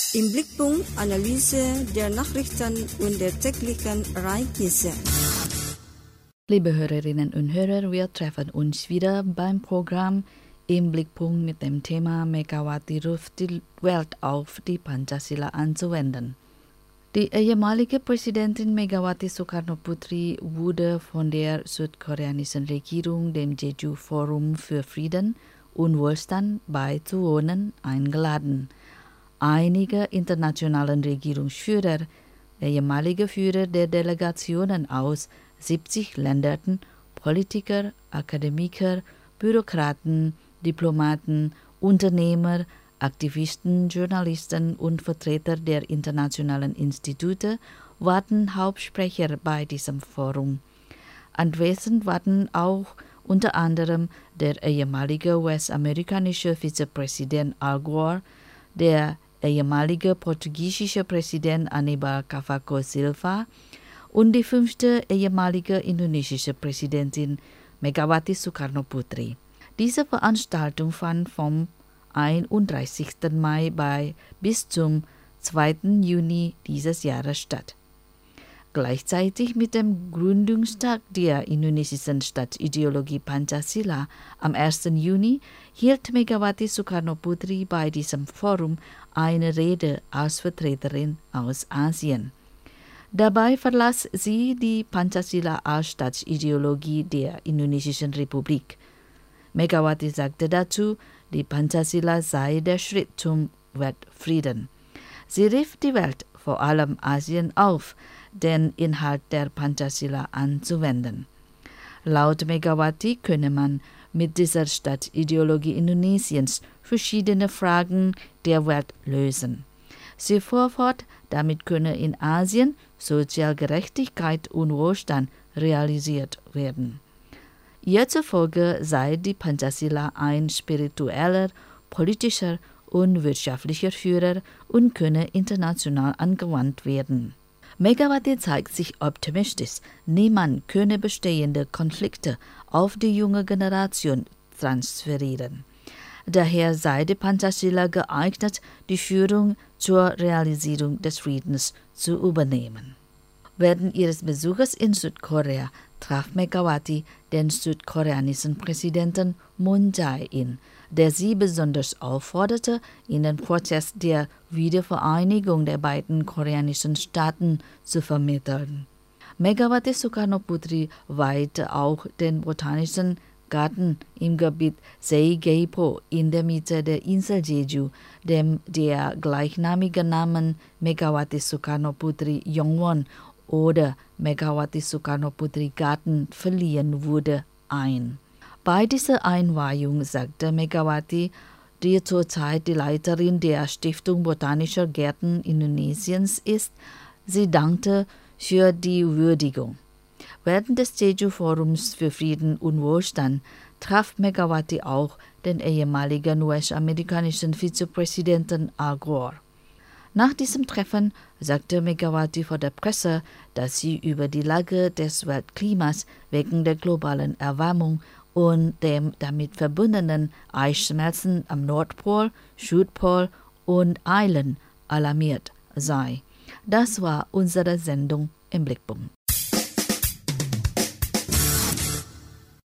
Im Blickpunkt Analyse der Nachrichten und der täglichen Ereignisse. Liebe Hörerinnen und Hörer, wir treffen uns wieder beim Programm Im Blickpunkt mit dem Thema Megawati ruft die Welt auf, die Panchasila anzuwenden. Die ehemalige Präsidentin Megawati Sukarnoputri wurde von der südkoreanischen Regierung dem Jeju Forum für Frieden und Wohlstand beizuwohnen eingeladen. Einige internationalen Regierungsführer, ehemalige Führer der Delegationen aus 70 Ländern, Politiker, Akademiker, Bürokraten, Diplomaten, Unternehmer, Aktivisten, Journalisten und Vertreter der internationalen Institute waren Hauptsprecher bei diesem Forum. Anwesend waren auch unter anderem der ehemalige US-amerikanische Vizepräsident Al Gore, der ehemalige portugiesische Präsident Aníbal Cavaco Silva und die 5. ehemalige indonesische Präsidentin Megawati Sukarnoputri. Diese Veranstaltung fand vom 31. Mai bis zum 2. Juni dieses Jahres statt. Gleichzeitig mit dem Gründungstag der indonesischen Staatsideologie Pancasila am 1. Juni hielt Megawati Sukarnoputri bei diesem Forum eine Rede als Vertreterin aus Asien. Dabei verlas sie die Pancasila als Staatsideologie der Indonesischen Republik. Megawati sagte dazu, die Pancasila sei der Schritt zum Weltfrieden. Sie rief die Welt, vor allem Asien, auf, den Inhalt der Pancasila anzuwenden. Laut Megawati könne man mit dieser Staatsideologie Indonesiens verschiedene Fragen der Welt lösen. Sie fuhr fort, damit könne in Asien Sozialgerechtigkeit und Wohlstand realisiert werden. Ihr zufolge sei die Pancasila ein spiritueller, politischer und wirtschaftlicher Führer und könne international angewandt werden. Megawati zeigt sich optimistisch, niemand könne bestehende Konflikte auf die junge Generation transferieren. Daher sei die Pancasila geeignet, die Führung zur Realisierung des Friedens zu übernehmen. Während ihres Besuches in Südkorea traf Megawati den südkoreanischen Präsidenten Moon Jae-in, der sie besonders aufforderte, in den Prozess der Wiedervereinigung der beiden koreanischen Staaten zu vermitteln. Megawati Sukarnoputri weihte auch den Botanischen Garten im Gebiet Seigeipo in der Mitte der Insel Jeju, dem der gleichnamige Name Megawati Sukarnoputri Yongwon oder Megawati Sukarnoputri Garten verliehen wurde, ein. Bei dieser Einweihung sagte Megawati, die zurzeit die Leiterin der Stiftung Botanischer Gärten Indonesiens ist, sie dankte für die Würdigung. Während des Jeju-Forums für Frieden und Wohlstand traf Megawati auch den ehemaligen US-amerikanischen Vizepräsidenten Al Gore. Nach diesem Treffen sagte Megawati vor der Presse, dass sie über die Lage des Weltklimas wegen der globalen Erwärmung und dem damit verbundenen Eisschmelzen am Nordpol, Südpol und Island alarmiert sei. Das war unsere Sendung im Blickpunkt.